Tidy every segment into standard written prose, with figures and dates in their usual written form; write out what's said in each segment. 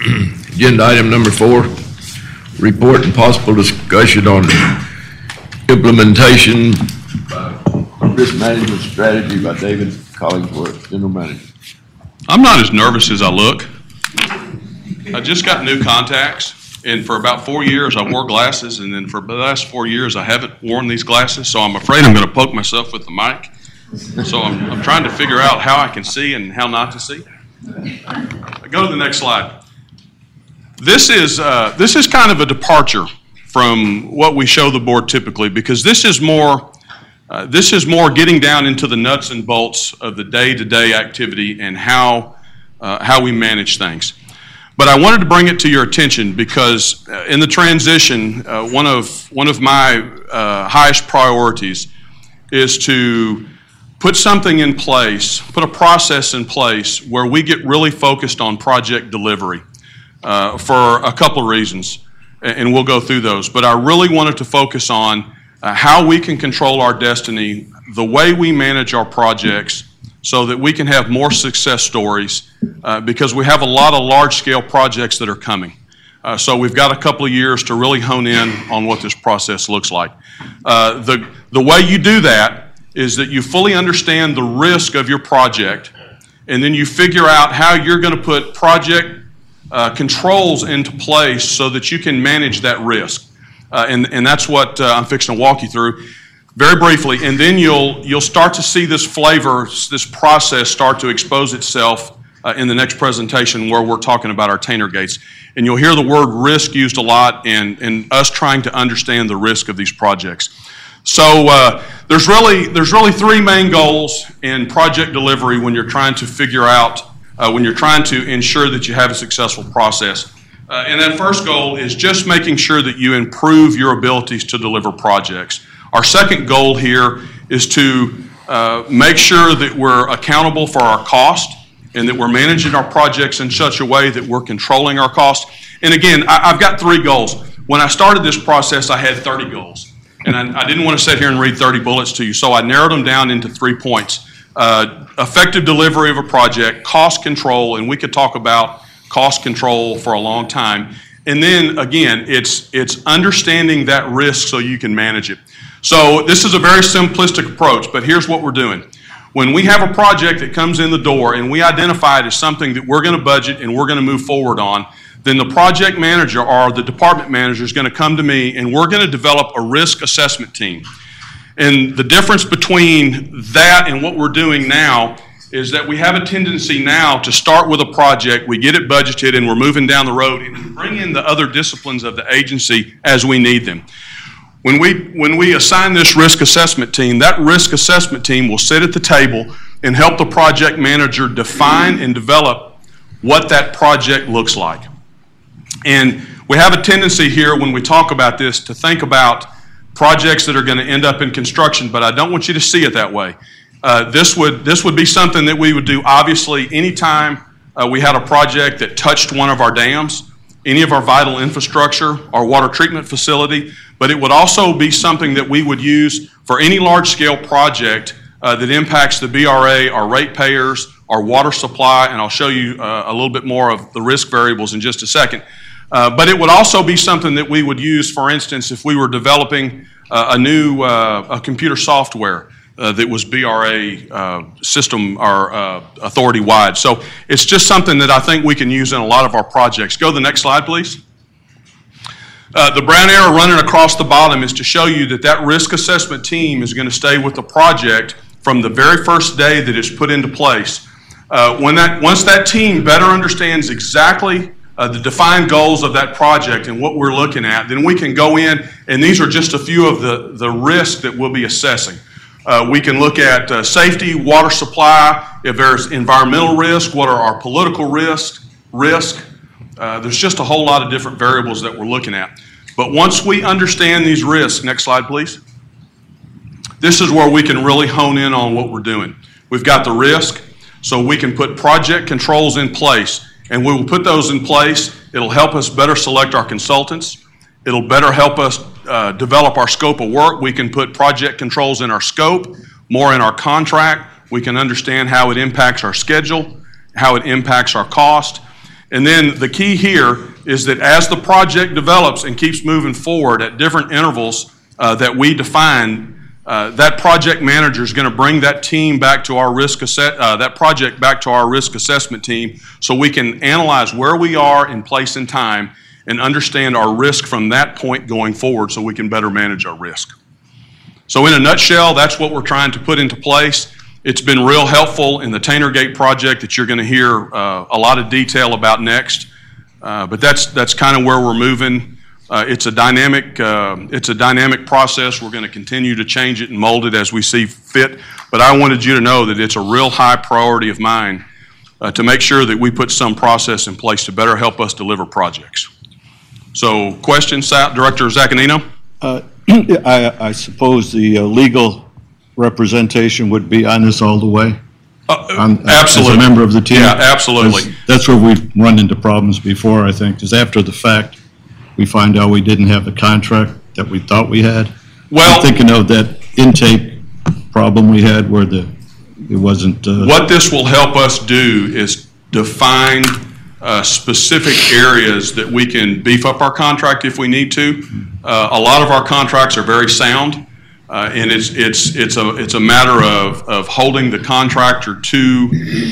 Agenda item number 4, report and possible discussion on implementation risk management strategy by David Collingsworth, General Manager. I'm not as nervous as I look. I just got new contacts, and for about 4 years I wore glasses, and then for the last 4 years I haven't worn these glasses, so I'm afraid I'm going to poke myself with the mic. So I'm trying to figure out how I can see and how not to see. Go to the next slide. This is kind of a departure from what we show the board typically, because this is more getting down into the nuts and bolts of the day-to-day activity and how we manage things. But I wanted to bring it to your attention because in the transition, one of my highest priorities is to put something in place, put a process in place where we get really focused on project delivery for a couple of reasons, and we'll go through those. But I really wanted to focus on how we can control our destiny, the way we manage our projects, so that we can have more success stories because we have a lot of large-scale projects that are coming. So we've got a couple of years to really hone in on what this process looks like. The way you do that is that you fully understand the risk of your project, and then you figure out how you're going to put project controls into place so that you can manage that risk. And that's what I'm fixing to walk you through very briefly, and then you'll start to see this flavor, this process start to expose itself in the next presentation where we're talking about our Tainer gates. And you'll hear the word risk used a lot and us trying to understand the risk of these projects. So there's really 3 main goals in project delivery when you're trying to figure out, when you're trying to ensure that you have a successful process. And that first goal is just making sure that you improve your abilities to deliver projects. Our second goal here is to make sure that we're accountable for our cost and that we're managing our projects in such a way that we're controlling our cost. And again, I've got 3 goals. When I started this process, I had 30 goals. And I didn't want to sit here and read 30 bullets to you, so I narrowed them down into 3 points. Effective delivery of a project, cost control, and we could talk about cost control for a long time. And then, again, it's understanding that risk so you can manage it. So this is a very simplistic approach, but here's what we're doing. When we have a project that comes in the door and we identify it as something that we're going to budget and we're going to move forward on, then the project manager or the department manager is going to come to me and we're going to develop a risk assessment team. And the difference between that and what we're doing now is that we have a tendency now to start with a project, we get it budgeted, and we're moving down the road, and we bring in the other disciplines of the agency as we need them. When we assign this risk assessment team, that risk assessment team will sit at the table and help the project manager define and develop what that project looks like. And we have a tendency here when we talk about this to think about projects that are going to end up in construction, but I don't want you to see it that way. This would be something that we would do obviously anytime we had a project that touched one of our dams, any of our vital infrastructure, our water treatment facility, but it would also be something that we would use for any large-scale project that impacts the BRA, our ratepayers, our water supply, and I'll show you a little bit more of the risk variables in just a second. But it would also be something that we would use, for instance, if we were developing a new computer software that was BRA system or authority-wide. So it's just something that I think we can use in a lot of our projects. Go to the next slide, please. The brown arrow running across the bottom is to show you that that risk assessment team is going to stay with the project from the very first day that it's put into place. Once that team better understands exactly the defined goals of that project and what we're looking at, then we can go in, and these are just a few of the risks that we'll be assessing. We can look at safety, water supply, if there's environmental risk, what are our political risk. There's just a whole lot of different variables that we're looking at. But once we understand these risks, next slide please, this is where we can really hone in on what we're doing. We've got the risk, so we can put project controls in place, and we will put those in place. It'll help us better select our consultants. It'll better help us develop our scope of work. We can put project controls in our scope, more in our contract. We can understand how it impacts our schedule, how it impacts our cost. And then the key here is that as the project develops and keeps moving forward at different intervals that we define, that project manager is going to bring that team back to our that project back to our risk assessment team, so we can analyze where we are in place and time and understand our risk from that point going forward, so we can better manage our risk. So in a nutshell, that's what we're trying to put into place. It's been real helpful in the Tainer Gate project that you're going to hear a lot of detail about next. But that's kind of where we're moving. It's a dynamic process. We're going to continue to change it and mold it as we see fit. But I wanted you to know that it's a real high priority of mine to make sure that we put some process in place to better help us deliver projects. So, questions, Director Zaccanino? I suppose the legal representation would be on this all the way? Absolutely. As a member of the team? Yeah, absolutely. That's where we've run into problems before, I think, because after the fact, we find out we didn't have the contract that we thought we had. Well, I'm thinking of that intake problem we had where it wasn't... What this will help us do is define specific areas that we can beef up our contract if we need to. A lot of our contracts are very sound. And it's a matter of holding the contractor to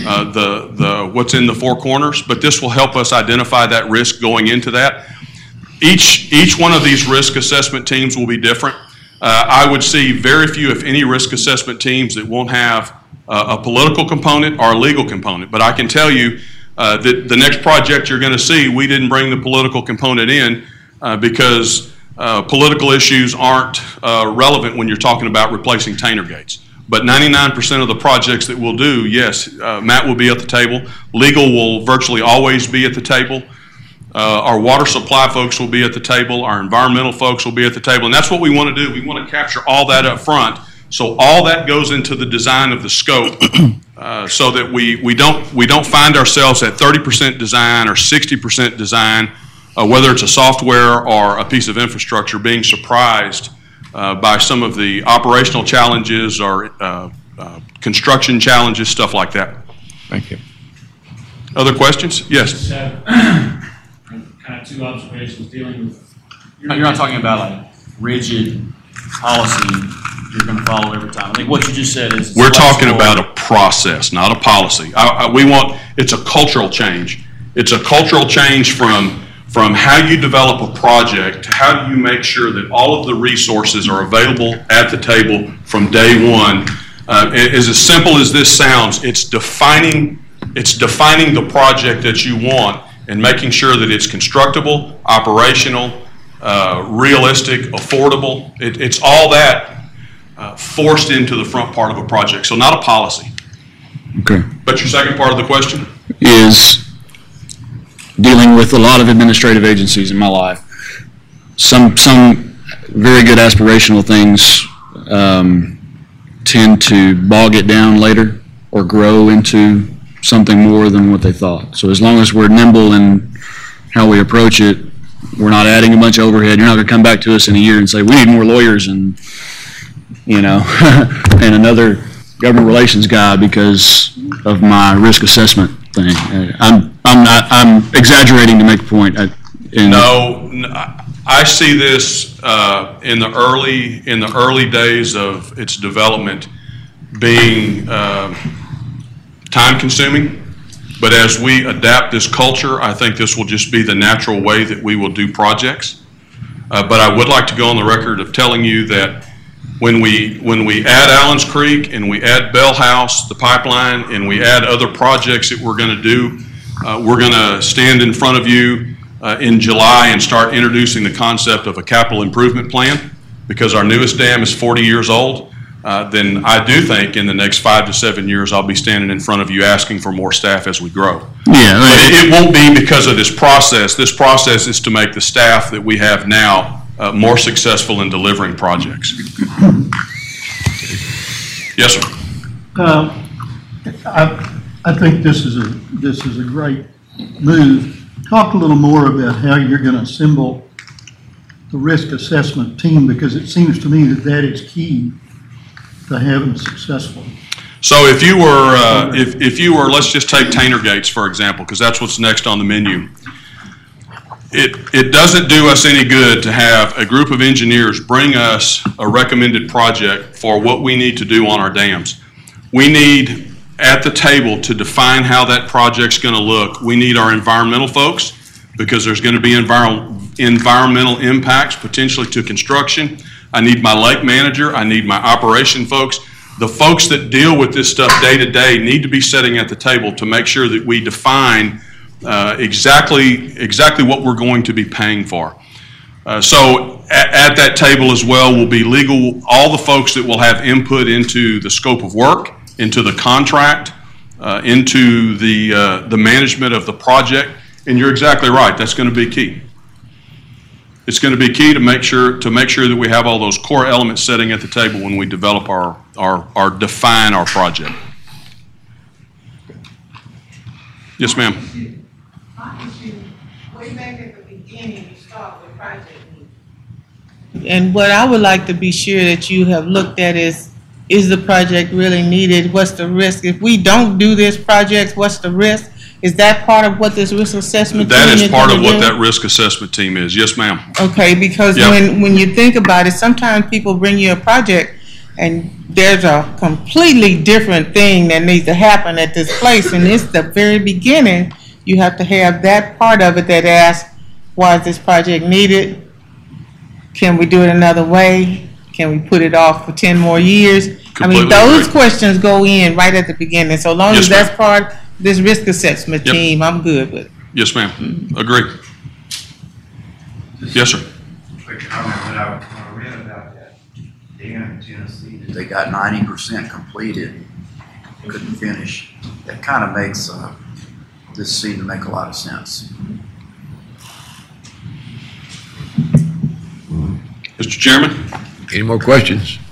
what's in the four corners, but this will help us identify that risk going into that. Each one of these risk assessment teams will be different. I would see very few, if any, risk assessment teams that won't have a political component or a legal component. But I can tell you that the next project you're going to see, we didn't bring the political component in because political issues aren't relevant when you're talking about replacing Tainer gates. But 99% of the projects that we'll do, yes, Matt will be at the table. Legal will virtually always be at the table. Our water supply folks will be at the table. Our environmental folks will be at the table. And that's what we want to do. We want to capture all that up front. So all that goes into the design of the scope so that we don't find ourselves at 30% design or 60% design, whether it's a software or a piece of infrastructure, being surprised by some of the operational challenges or construction challenges, stuff like that. Thank you. Other questions? Yes. Kind of two observations dealing with. You're not talking about like rigid policy you're going to follow every time. I think what you just said is we're talking about a process, not a policy. It's a cultural change. It's a cultural change from how you develop a project to how do you make sure that all of the resources are available at the table from day one. As simple as this sounds, it's defining the project that you want and making sure that it's constructible, operational, realistic, affordable. It's all that forced into the front part of a project. So not a policy. Okay. But your second part of the question? Is dealing with a lot of administrative agencies in my life. Some very good aspirational things tend to bog it down later or grow into something more than what they thought. So as long as we're nimble in how we approach it, we're not adding a bunch of overhead. You're not going to come back to us in a year and say, we need more lawyers and, and another government relations guy because of my risk assessment thing. I'm exaggerating to make a point. No, I see this in the early days of its development being time-consuming. But as we adapt this culture, I think this will just be the natural way that we will do projects. But I would like to go on the record of telling you that when we add Allen's Creek and we add Bell House, the pipeline, and we add other projects that we're going to do, we're going to stand in front of you in July and start introducing the concept of a capital improvement plan, because our newest dam is 40 years old. Then I do think in the next 5 to 7 years I'll be standing in front of you asking for more staff as we grow. Yeah, but it won't be because of this process. This process is to make the staff that we have now more successful in delivering projects. Yes, sir. I think this is a great move. Talk a little more about how you're going to assemble the risk assessment team, because it seems to me that is key to having successful. So if you were, if you were, let's just take Tainer Gates, for example, because that's what's next on the menu. It doesn't do us any good to have a group of engineers bring us a recommended project for what we need to do on our dams. We need, at the table, to define how that project's going to look. We need our environmental folks, because there's going to be environmental impacts potentially to construction. I need my lake manager. I need my operation folks. The folks that deal with this stuff day to day need to be sitting at the table to make sure that we define exactly what we're going to be paying for. So at that table as well will be legal, all the folks that will have input into the scope of work, into the contract, into the management of the project. And you're exactly right, that's going to be key. It's going to be key to make sure that we have all those core elements sitting at the table when we develop define our project. Yes, ma'am. Way back at the beginning, you start with project needs. And what I would like to be sure that you have looked at is the project really needed? What's the risk? If we don't do this project, what's the risk? Is that part of what this risk assessment team That is part of gonna what do? that risk assessment team is. Yes, ma'am. Okay, because Yep. when you think about it, sometimes people bring you a project and there's a completely different thing that needs to happen at this place, and it's the very beginning. You have to have that part of it that asks, why is this project needed? Can we do it another way? Can we put it off for 10 more years? I mean, Completely those agree. questions go in right at the beginning. So long Yes, as that's ma'am. part of this risk assessment Yep. team, I'm good with it. Yes, ma'am. Agree. Yes, sir. Quick comment, when I read about that dam in Tennessee, that they got 90% completed, couldn't finish. That kind of makes this seem to make a lot of sense. Mr. Chairman? Any more questions?